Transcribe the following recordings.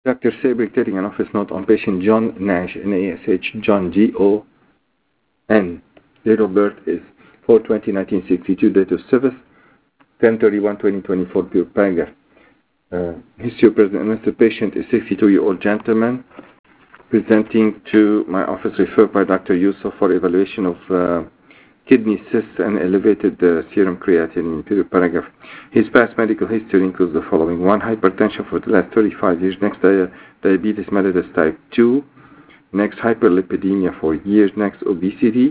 Dr. Sabrick taking an office note on patient John Nash, N-A-S-H, John, G-O-N. Date of birth is 4/20/1962, date of service 10/31/2024, pure paragraph. History of present illness. The patient is 62-year-old gentleman presenting to my office, referred by Dr. Yusuf for evaluation of kidney cysts and elevated serum creatinine, period, paragraph. His past medical history includes the following: 1, hypertension for the last 35 years. Next, diabetes mellitus type 2. Next, hyperlipidemia for years. Next, obesity,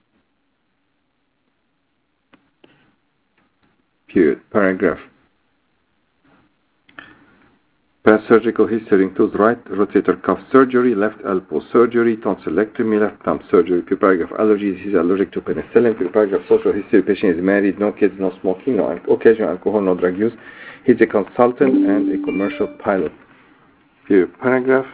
period, paragraph. Past surgical history includes right rotator cuff surgery, left elbow surgery, tonsillectomy, left thumb surgery. Paragraph. Allergies: he's allergic to penicillin. Paragraph. Social history: patient is married, no kids, no smoking, no occasional alcohol, no drug use. He's a consultant and a commercial pilot. Paragraph.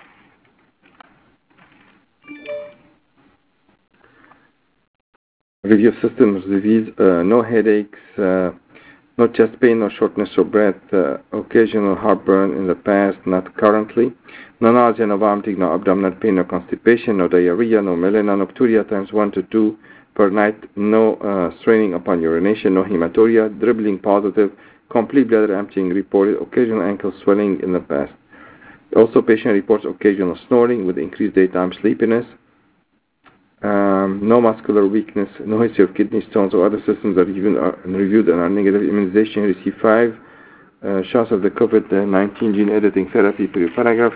Review of systems disease: no headaches, no chest pain, no shortness of breath, occasional heartburn in the past, not currently. No nausea, no vomiting, no abdominal pain, no constipation, no diarrhea, no melena, nocturia times 1 to 2 per night, no straining upon urination, no hematuria, dribbling positive, complete bladder emptying reported, occasional ankle swelling in the past. Also, patient reports occasional snoring with increased daytime sleepiness. No muscular weakness, no history of kidney stones or other systems that reviewed and are negative. Immunization: received 5 shots of the COVID-19 gene editing therapy, period, paragraph.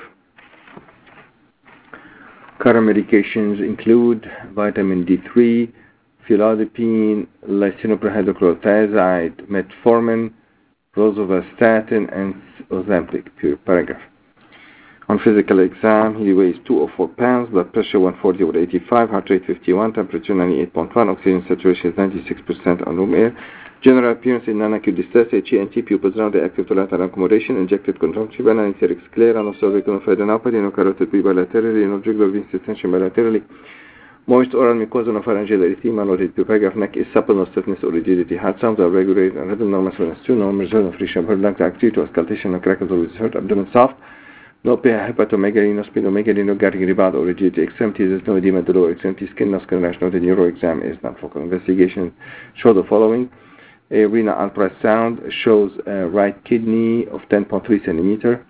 Current medications include vitamin D3, felodipine, lisinopril hydrochlorothiazide, metformin, rosuvastatin, and Ozempic, period, paragraph. On physical exam, he weighs 204 pounds, blood pressure 140/85, heart rate 51, temperature 98.1, oxygen saturation is 96% on room air. General appearance in non-acute dystocia, HENT, pupils round, active to lateral accommodation, injected conjunctiva, anesthetic sclera, no cervical lymphadenopathy, no carotid bilaterally, no jugular vein distension bilaterally, moist oral mucosa, no pharyngeal erythema, no paragraph. Neck is supple, no stiffness or rigidity. Heart sounds are regulated and rhythm normal, so 2, no reserve of friction, per lungs activity to auscultation, no crackles or with hurt, abdomen soft. No hepatomegaly, no splenomegaly, no gutting rebound or rigidity. Extremities is no edema at the lower extremity, skin, no skin rash, no the neuro exam is not focal. Investigation show the following: a renal ultrasound shows a right kidney of 10.3 centimeter.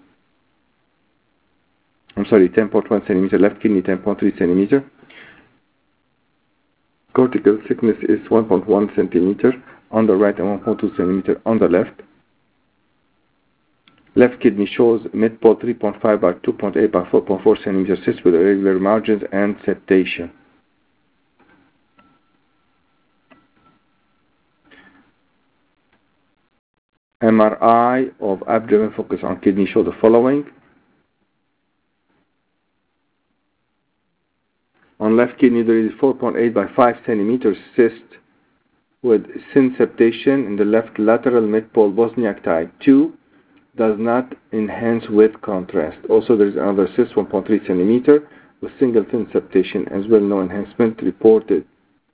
10.1 centimeter, left kidney 10.3 centimeter. Cortical thickness is 1.1 centimeter on the right and 1.2 centimeter on the left. Left kidney shows mid-pole 3.5 by 2.8 by 4.4 centimeters, cyst with irregular margins and septation. MRI of abdomen focus on kidney show the following. On left kidney there is 4.8 by 5 centimeters cyst with thin septation in the left lateral mid-pole, Bosniak type 2. Does not enhance with contrast. Also, there is another cyst 1.3 centimeter with single thin septation as well. No enhancement reported.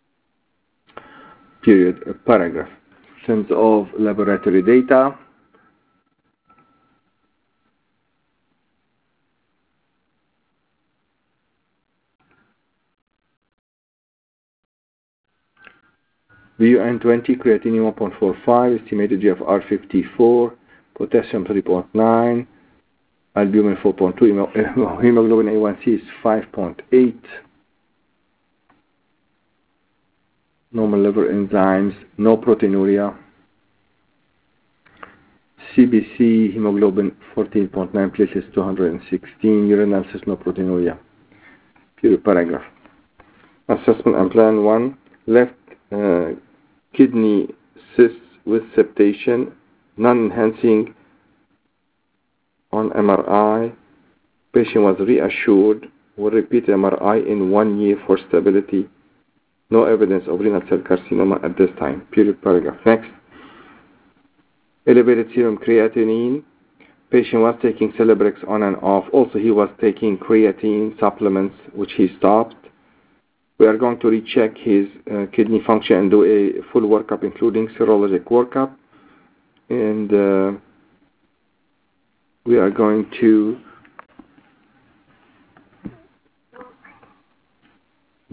Period. Paragraph. In terms of laboratory data, VUN20, creatinine 1.45, estimated GFR 54. Potassium 3.9, albumin 4.2, hemoglobin A1C is 5.8, normal liver enzymes, no proteinuria, CBC hemoglobin 14.9, platelets 216, urinal cyst, no proteinuria. Period, paragraph. Assessment and plan 1, left kidney cysts with septation, non-enhancing on MRI. Patient was reassured. Will repeat MRI in 1 year for stability. No evidence of renal cell carcinoma at this time. Period, paragraph. Next. Elevated serum creatinine. Patient was taking Celebrex on and off. Also, he was taking creatine supplements, which he stopped. We are going to recheck his kidney function and do a full workup, including serologic workup. And we are going to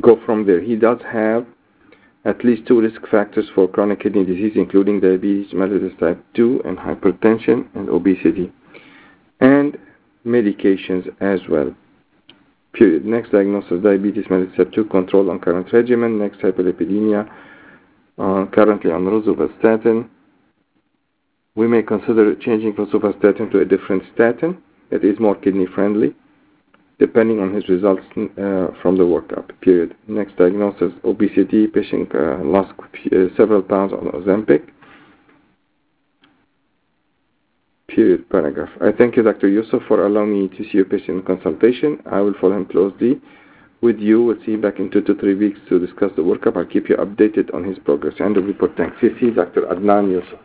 go from there. He does have at least 2 risk factors for chronic kidney disease, including diabetes mellitus type 2 and hypertension and obesity, and medications as well. Period. Next diagnosis, diabetes mellitus type 2, control on current regimen. Next, hyperlipidemia, currently on rosuvastatin. We may consider changing rosuvastatin to a different statin that is more kidney friendly, depending on his results from the workup. Period. Next diagnosis, obesity. Patient lost several pounds on Ozempic. Period. Paragraph. I thank you, Dr. Yusuf, for allowing me to see your patient in consultation. I will follow him closely with you. We'll see him back in 2 to 3 weeks to discuss the workup. I'll keep you updated on his progress. End of report. Thanks. CC Dr. Adnan Yusuf.